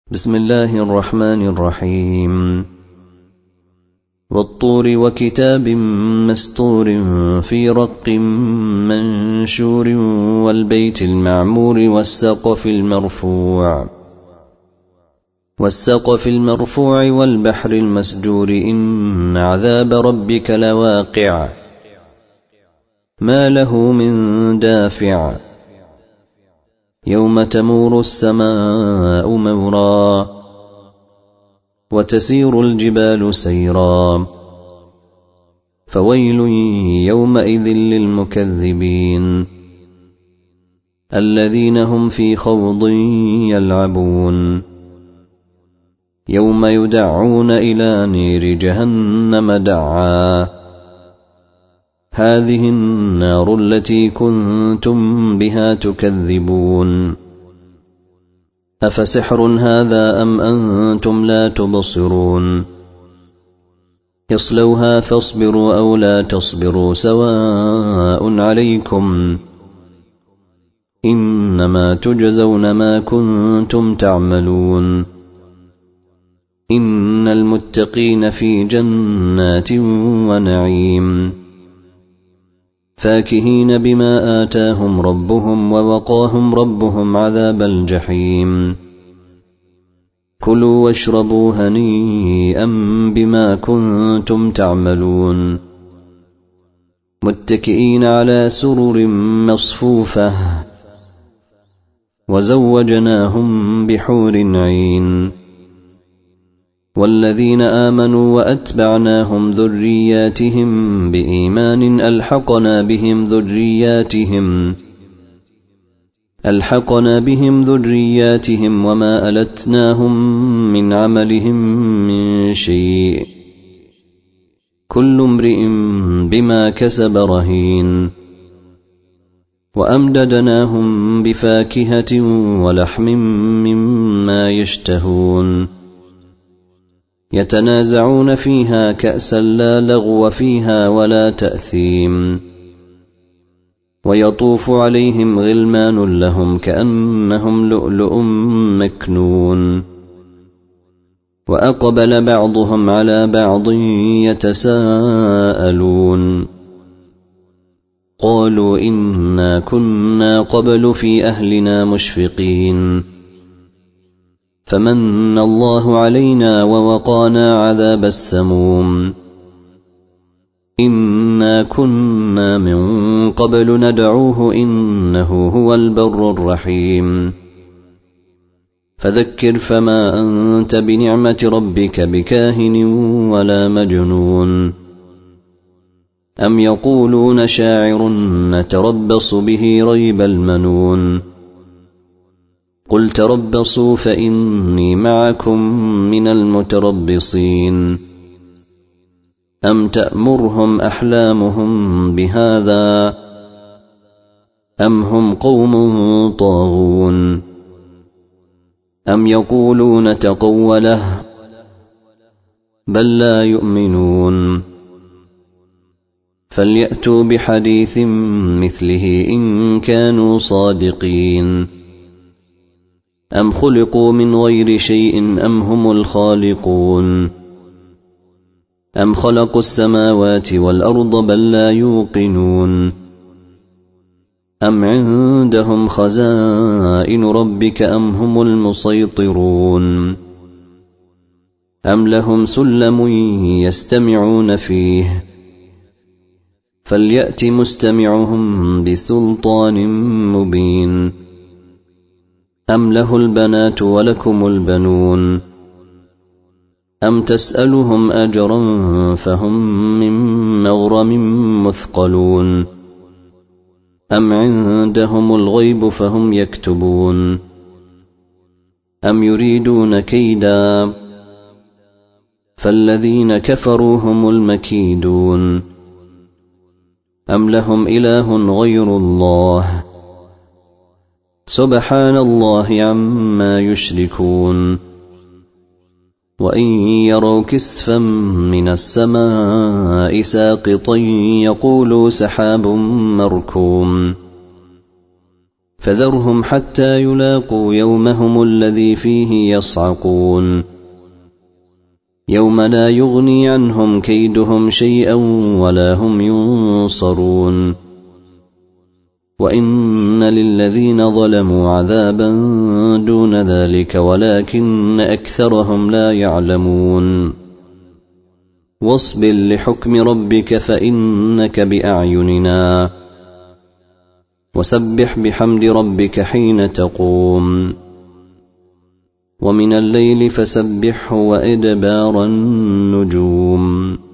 بسم الله الرحمن الرحيم والطور وكتاب مسطور في رق منشور والبيت المعمور والسقف المرفوع والبحر المسجور إن عذاب ربك لواقع ما له من دافع يوم تمور السماء مورا وتسير الجبال سيرا فويل يومئذ للمكذبين الذين هم في خوض يلعبون يوم يدعون إلى نير جهنم دعا هذه النار التي كنتم بها تكذبون أفسحر هذا أم أنتم لا تبصرون اصلوها فاصبروا أو لا تصبروا سواء عليكم إنما تجزون ما كنتم تعملون إن المتقين في جنات ونعيم فاكهين بما آتاهم ربهم ووقاهم ربهم عذاب الجحيم كلوا واشربوا هنيئا بما كنتم تعملون متكئين على سرر مصفوفة وزوجناهم بحور عين والذين آمنوا وأتبعناهم ذرياتهم بإيمان ألحقنا بهم ذرياتهم وما ألتناهم من عملهم من شيء كل امرئ بما كسب رهين وأمددناهم بفاكهة ولحم مما يشتهون يتنازعون فيها كأسا لا لغو فيها ولا تأثيم ويطوف عليهم غلمان لهم كأنهم لؤلؤ مكنون وأقبل بعضهم على بعض يتساءلون قالوا إنا كنا قبل في أهلنا مشفقين فمن الله علينا ووقانا عذاب السموم إنا كنا من قبل ندعوه إنه هو البر الرحيم فذكر فما أنت بنعمة ربك بكاهن ولا مجنون أم يقولون شاعر نتربص به ريب المنون قل تربصوا فإني معكم من المتربصين أم تأمرهم أحلامهم بهذا أم هم قوم طاغون أم يقولون تقوله بل لا يؤمنون فليأتوا بحديث مثله إن كانوا صادقين أم خلقوا من غير شيء أم هم الخالقون أم خلقوا السماوات والأرض بل لا يوقنون أم عندهم خزائن ربك أم هم المسيطرون أم لهم سلم يستمعون فيه فليأت مستمعهم بسلطان مبين أم له البنات ولكم البنون أم تسألهم أجرا فهم من مغرم مثقلون أم عندهم الغيب فهم يكتبون أم يريدون كيدا فالذين كفروا هم المكيدون أم لهم إله غير الله سبحان الله عما يشركون وإن يروا كسفا من السماء ساقطا يقولوا سحاب مركوم فذرهم حتى يلاقوا يومهم الذي فيه يصعقون يوم لا يغني عنهم كيدهم شيئا ولا هم ينصرون وإن للذين ظلموا عذابا دون ذلك ولكن أكثرهم لا يعلمون واصبر لحكم ربك فإنك بأعيننا وسبح بحمد ربك حين تقوم ومن الليل فسبحه وإدبار النجوم